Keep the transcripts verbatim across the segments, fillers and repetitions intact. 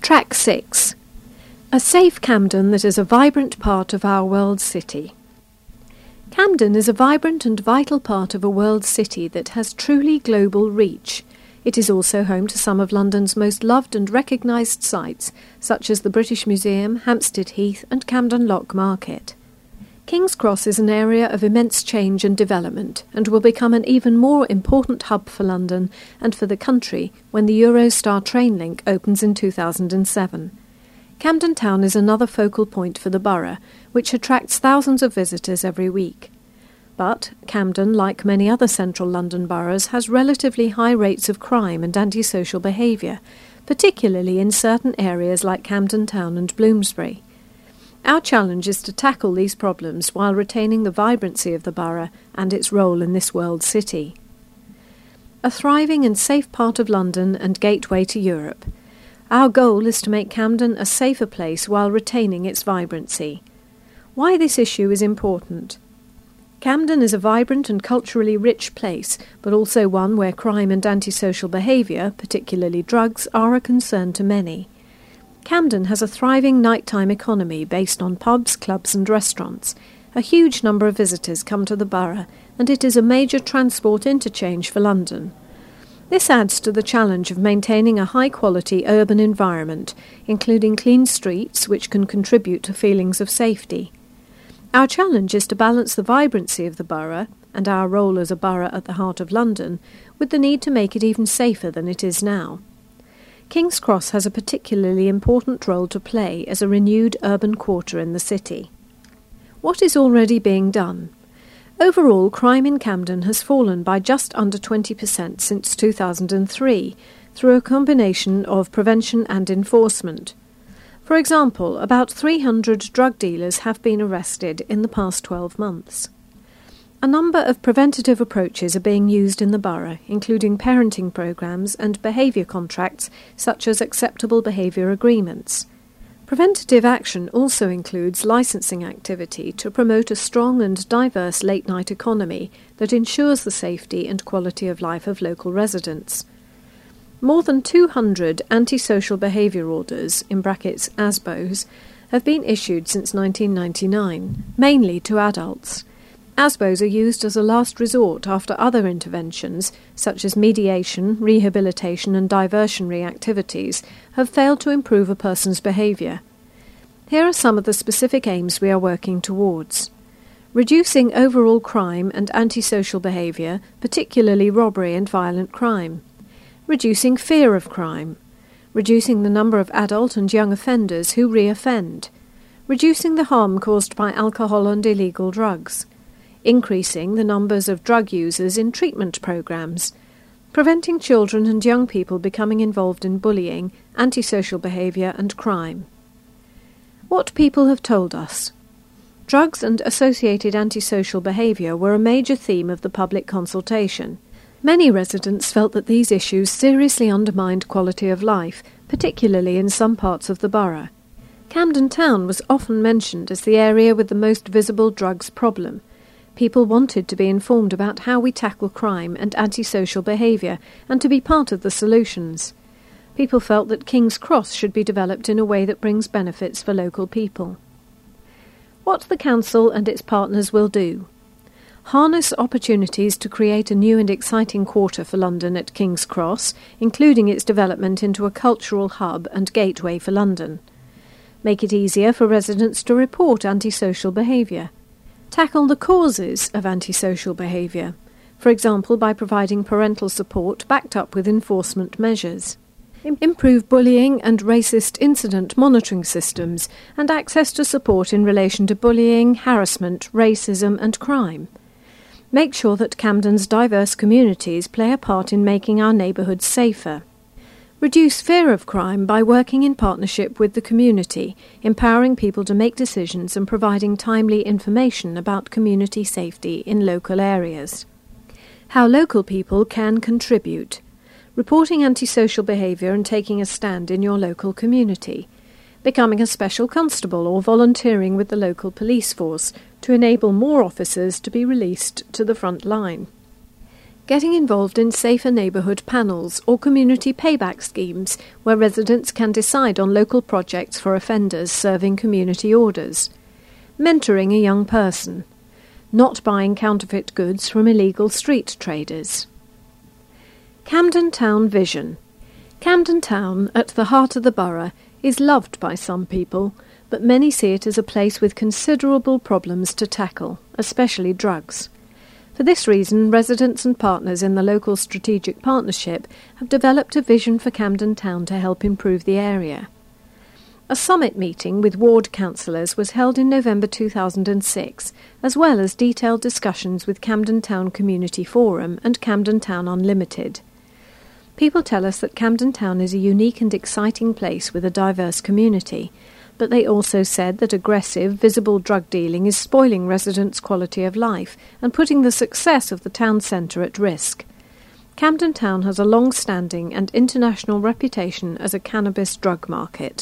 Track six. A safe Camden that is a vibrant part of our world city. Camden is a vibrant and vital part of a world city that has truly global reach. It is also home to some of London's most loved and recognised sites, such as the British Museum, Hampstead Heath and Camden Lock Market. King's Cross is an area of immense change and development, and will become an even more important hub for London and for the country when the Eurostar train link opens in two thousand seven. Camden Town is another focal point for the borough, which attracts thousands of visitors every week. But Camden, like many other central London boroughs, has relatively high rates of crime and antisocial behaviour, particularly in certain areas like Camden Town and Bloomsbury. Our challenge is to tackle these problems while retaining the vibrancy of the borough and its role in this world city. A thriving and safe part of London and gateway to Europe. Our goal is to make Camden a safer place while retaining its vibrancy. Why this issue is important. Camden is a vibrant and culturally rich place, but also one where crime and antisocial behaviour, particularly drugs, are a concern to many. Camden has a thriving nighttime economy based on pubs, clubs and restaurants. A huge number of visitors come to the borough, and it is a major transport interchange for London. This adds to the challenge of maintaining a high-quality urban environment, including clean streets which can contribute to feelings of safety. Our challenge is to balance the vibrancy of the borough, and our role as a borough at the heart of London, with the need to make it even safer than it is now. King's Cross has a particularly important role to play as a renewed urban quarter in the city. What is already being done? Overall, crime in Camden has fallen by just under twenty percent since two thousand three, through a combination of prevention and enforcement. For example, about three hundred drug dealers have been arrested in the past twelve months. A number of preventative approaches are being used in the borough, including parenting programmes and behaviour contracts such as acceptable behaviour agreements. Preventative action also includes licensing activity to promote a strong and diverse late-night economy that ensures the safety and quality of life of local residents. More than two hundred antisocial behaviour orders, in brackets A S B Os, have been issued since nineteen ninety-nine, mainly to adults. A S B Os are used as a last resort after other interventions, such as mediation, rehabilitation and diversionary activities, have failed to improve a person's behaviour. Here are some of the specific aims we are working towards. Reducing overall crime and antisocial behaviour, particularly robbery and violent crime. Reducing fear of crime. Reducing the number of adult and young offenders who re-offend. Reducing the harm caused by alcohol and illegal drugs. Increasing the numbers of drug users in treatment programmes, preventing children and young people becoming involved in bullying, antisocial behaviour and crime. What people have told us. Drugs and associated antisocial behaviour were a major theme of the public consultation. Many residents felt that these issues seriously undermined quality of life, particularly in some parts of the borough. Camden Town was often mentioned as the area with the most visible drugs problem. People wanted to be informed about how we tackle crime and antisocial behaviour and to be part of the solutions. People felt that King's Cross should be developed in a way that brings benefits for local people. What the Council and its partners will do. Harness opportunities to create a new and exciting quarter for London at King's Cross, including its development into a cultural hub and gateway for London. Make it easier for residents to report antisocial behaviour. Tackle the causes of antisocial behaviour, for example by providing parental support backed up with enforcement measures. Improve bullying and racist incident monitoring systems and access to support in relation to bullying, harassment, racism and crime. Make sure that Camden's diverse communities play a part in making our neighbourhoods safer. Reduce fear of crime by working in partnership with the community, empowering people to make decisions and providing timely information about community safety in local areas. How local people can contribute. Reporting antisocial behaviour and taking a stand in your local community. Becoming a special constable or volunteering with the local police force to enable more officers to be released to the front line. Getting involved in safer neighbourhood panels or community payback schemes where residents can decide on local projects for offenders serving community orders. Mentoring a young person. Not buying counterfeit goods from illegal street traders. Camden Town Vision. Camden Town, at the heart of the borough, is loved by some people, but many see it as a place with considerable problems to tackle, especially drugs. For this reason, residents and partners in the local strategic partnership have developed a vision for Camden Town to help improve the area. A summit meeting with ward councillors was held in November two thousand six, as well as detailed discussions with Camden Town Community Forum and Camden Town Unlimited. People tell us that Camden Town is a unique and exciting place with a diverse community, but they also said that aggressive, visible drug dealing is spoiling residents' quality of life and putting the success of the town centre at risk. Camden Town has a long-standing and international reputation as a cannabis drug market.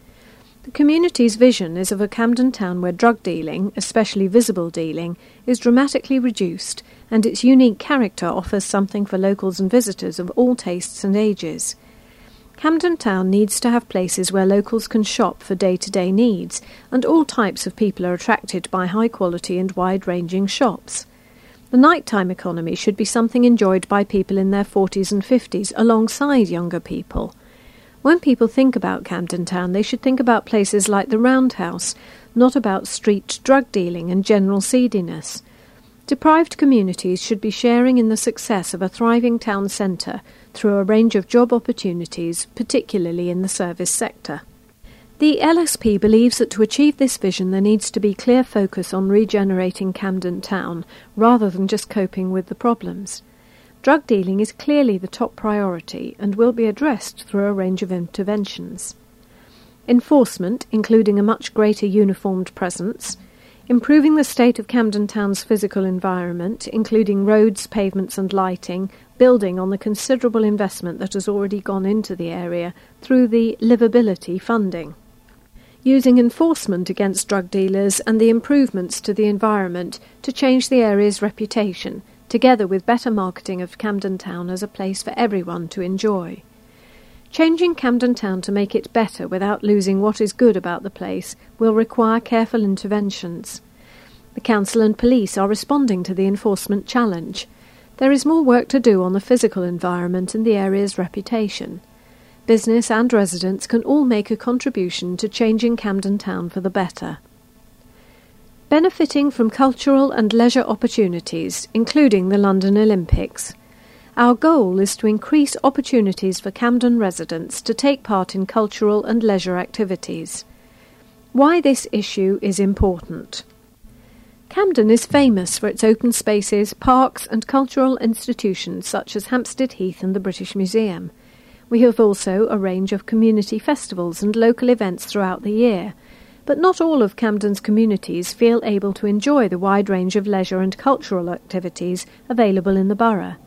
The community's vision is of a Camden Town where drug dealing, especially visible dealing, is dramatically reduced, and its unique character offers something for locals and visitors of all tastes and ages. Camden Town needs to have places where locals can shop for day-to-day needs, and all types of people are attracted by high-quality and wide-ranging shops. The nighttime economy should be something enjoyed by people in their forties and fifties alongside younger people. When people think about Camden Town, they should think about places like the Roundhouse, not about street drug dealing and general seediness. Deprived communities should be sharing in the success of a thriving town centre through a range of job opportunities, particularly in the service sector. The L S P believes that to achieve this vision there needs to be clear focus on regenerating Camden Town, rather than just coping with the problems. Drug dealing is clearly the top priority and will be addressed through a range of interventions. Enforcement, including a much greater uniformed presence. Improving the state of Camden Town's physical environment, including roads, pavements and lighting, building on the considerable investment that has already gone into the area through the livability funding. Using enforcement against drug dealers and the improvements to the environment to change the area's reputation, together with better marketing of Camden Town as a place for everyone to enjoy. Changing Camden Town to make it better without losing what is good about the place will require careful interventions. The council and police are responding to the enforcement challenge. There is more work to do on the physical environment and the area's reputation. Business and residents can all make a contribution to changing Camden Town for the better. Benefiting from cultural and leisure opportunities, including the London Olympics. Our goal is to increase opportunities for Camden residents to take part in cultural and leisure activities. Why this issue is important. Camden is famous for its open spaces, parks and cultural institutions such as Hampstead Heath and the British Museum. We have also a range of community festivals and local events throughout the year, but not all of Camden's communities feel able to enjoy the wide range of leisure and cultural activities available in the borough.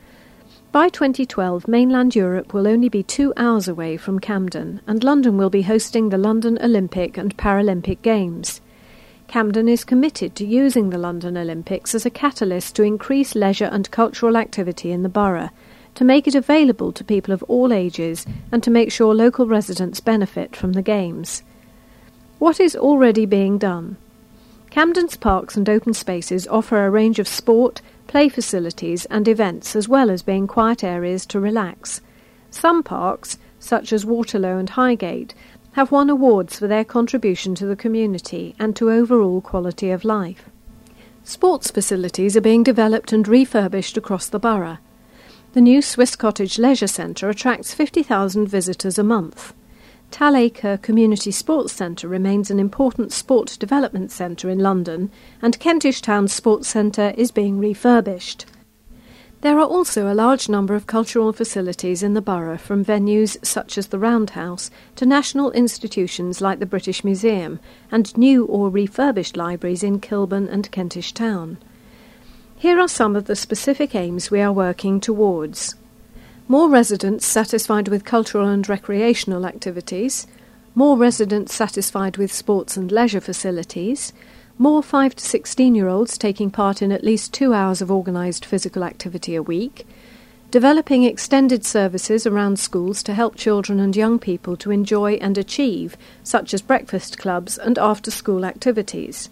By twenty twelve, mainland Europe will only be two hours away from Camden, and London will be hosting the London Olympic and Paralympic Games. Camden is committed to using the London Olympics as a catalyst to increase leisure and cultural activity in the borough, to make it available to people of all ages, and to make sure local residents benefit from the Games. What is already being done? Camden's parks and open spaces offer a range of sport, play facilities and events, as well as being quiet areas to relax. Some parks, such as Waterloo and Highgate, have won awards for their contribution to the community and to overall quality of life. Sports facilities are being developed and refurbished across the borough. The new Swiss Cottage Leisure Centre attracts fifty thousand visitors a month. Talacre Community Sports Centre remains an important sport development centre in London, and Kentish Town Sports Centre is being refurbished. There are also a large number of cultural facilities in the borough, from venues such as the Roundhouse to national institutions like the British Museum, and new or refurbished libraries in Kilburn and Kentish Town. Here are some of the specific aims we are working towards. More residents satisfied with cultural and recreational activities, more residents satisfied with sports and leisure facilities, more five to sixteen-year-olds taking part in at least two hours of organised physical activity a week, developing extended services around schools to help children and young people to enjoy and achieve, such as breakfast clubs and after-school activities.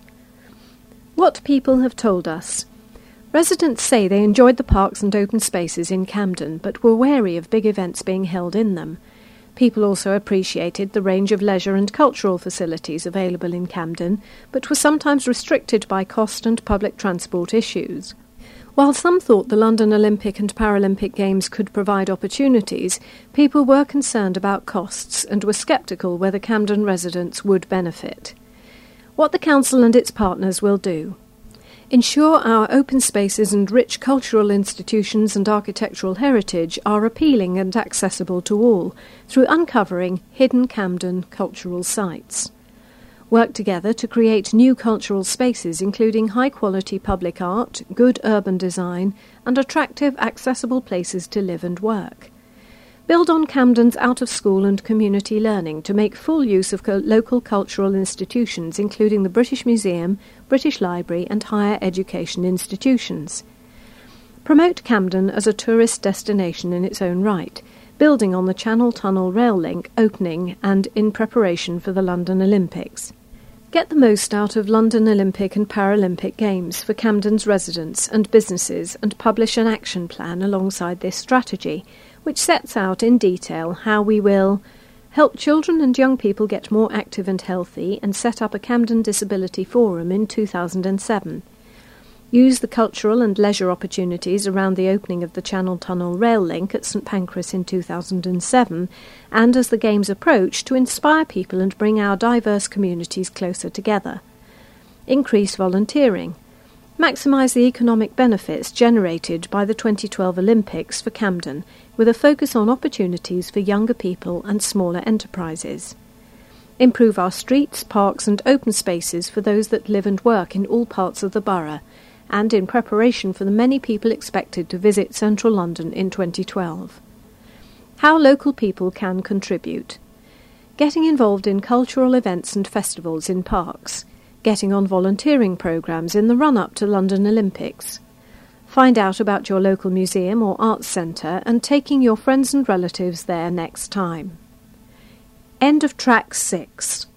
What people have told us. Residents say they enjoyed the parks and open spaces in Camden, but were wary of big events being held in them. People also appreciated the range of leisure and cultural facilities available in Camden, but were sometimes restricted by cost and public transport issues. While some thought the London Olympic and Paralympic Games could provide opportunities, people were concerned about costs and were sceptical whether Camden residents would benefit. What the Council and its partners will do. Ensure our open spaces and rich cultural institutions and architectural heritage are appealing and accessible to all through uncovering hidden Camden cultural sites. Work together to create new cultural spaces including high-quality public art, good urban design and attractive, accessible places to live and work. Build on Camden's out-of-school and community learning to make full use of co- local cultural institutions including the British Museum, British Library and higher education institutions. Promote Camden as a tourist destination in its own right, building on the Channel Tunnel rail link opening and in preparation for the London Olympics. Get the most out of London Olympic and Paralympic Games for Camden's residents and businesses and publish an action plan alongside this strategy, which sets out in detail how we will help children and young people get more active and healthy and set up a Camden Disability Forum in two thousand seven. Use the cultural and leisure opportunities around the opening of the Channel Tunnel rail link at St Pancras in two thousand seven and as the Games approach to inspire people and bring our diverse communities closer together. Increase volunteering. Maximise the economic benefits generated by the twenty twelve Olympics for Camden, with a focus on opportunities for younger people and smaller enterprises. Improve our streets, parks and open spaces for those that live and work in all parts of the borough, and in preparation for the many people expected to visit central London in twenty twelve. How local people can contribute. Getting involved in cultural events and festivals in parks. Getting on volunteering programmes in the run-up to London Olympics. Find out about your local museum or arts centre and taking your friends and relatives there next time. End of track six.